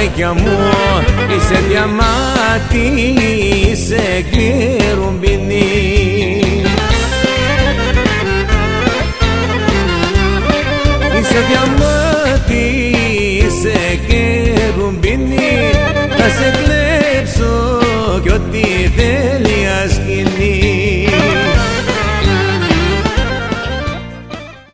καρδιά μου, είσαι διαμάτι, είσαι κληρουμπινή. Είσαι διαμάτι, είσαι κληρουμπινή, θα σε